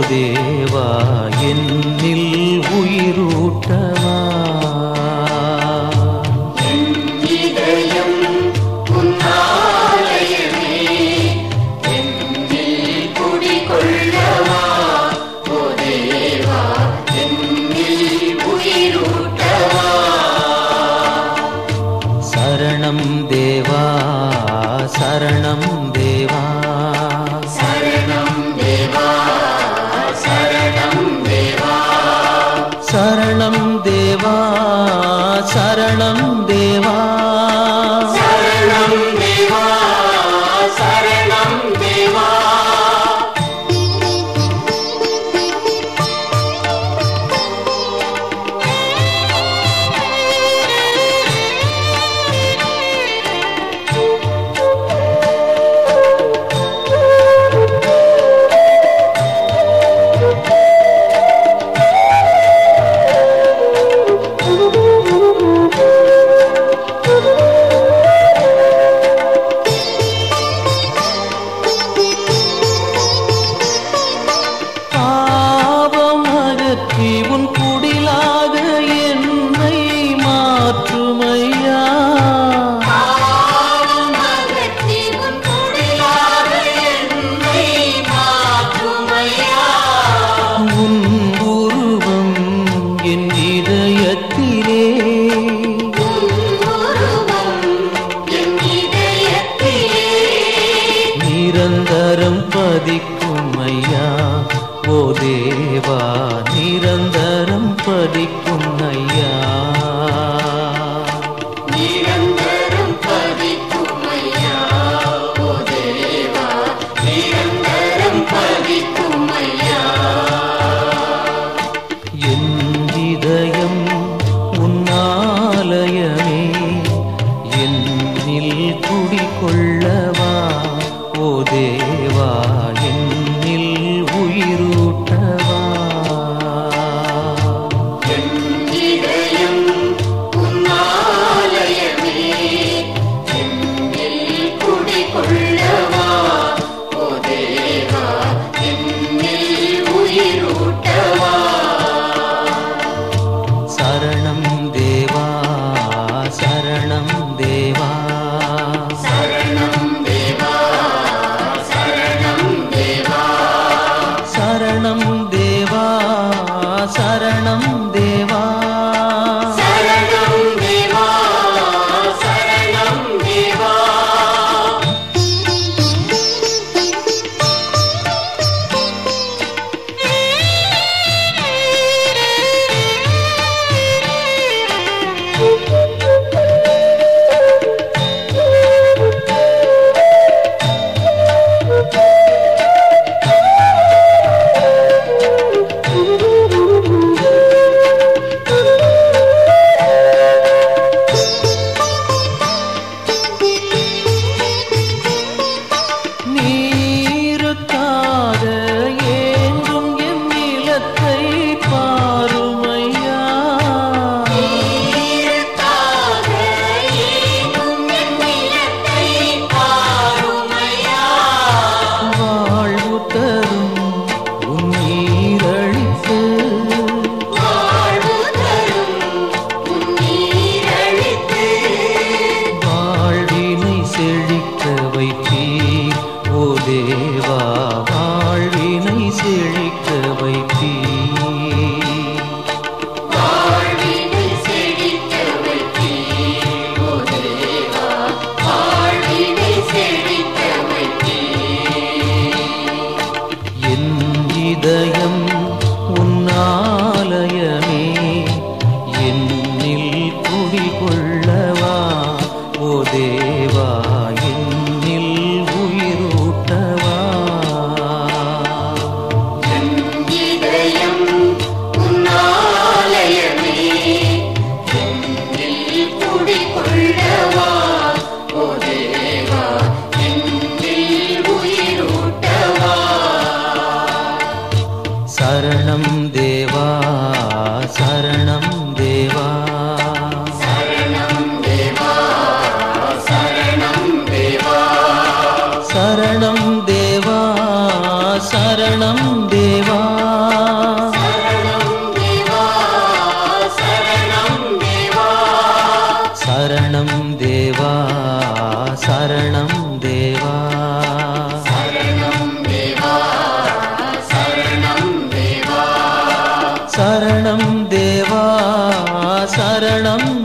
தேவா என்னில் உயிரூட்டவா சரணம் தேவா சரணம் தேவா சரணம் தேவா சரணம் தேவா சரணம் தேவா சரணம் தேவா சரணம் தேவா சரணம் தேவா உன் குடிலாக என்னை மாற்றுமையா உன் உருவம் என் இதயத்திலே நிரந்தரம் பதிக்குமையா ஓ தேவா நிரந்தரம் பதிக்கும் ஐயா நிரந்தரம் பதிக்கும் ஐயா ஓ தேவா நிரந்தரம் பதிக்கும் ஐயா என் இதயம் உன்னாலயமே என்னில் குடிகொள்ளவா ஓ தேவா என்னில் உயிரூட்டவா சரணம் தேவா சரணம் தேவா சரணம் தேவா சரணம் தேவா சரணம் தேவா சரணம் தேவா சரணம் தேவா சரணம் தேவா நீருக்காக ஏங்கும் என் நிலத்தை பாருமையா நீருக்காக ஏங்கும் என் நிலத்தை பாருமையா வாழ்வு தரும் உன் நீரழித்து வாழ்வு தரும் உன் நீரழித்து வாழ்வினை செழிக்க வைத்தீர் ஓ தேவா வாழ்வினை செழிக்க வைத்தீர் வாழ்வினை செழிக்க வைத்தீர் ஓ தேவா வாழ்வினை செழிக்க வைத்தீர் என் இதயம் உன்னாலயமே என்னில் குடிகொள்ளவா ஓ தேவா என்னில் உயிரூட்டவா என் இதயம் உன்னாலயமே என்னில் குடிகொள்ளவா ஓ தேவா என்னில் உயிரூட்டவா சரணம் தேவா சரணம் தேவா சரணம் தேவா சரணம் தேவா சரணம் தேவா சரணம் சரணம் தேவா சரணம் தேவா சரணம் தேவா சரணம் தேவா சரணம் தேவா சரணம் தேவா சரணம்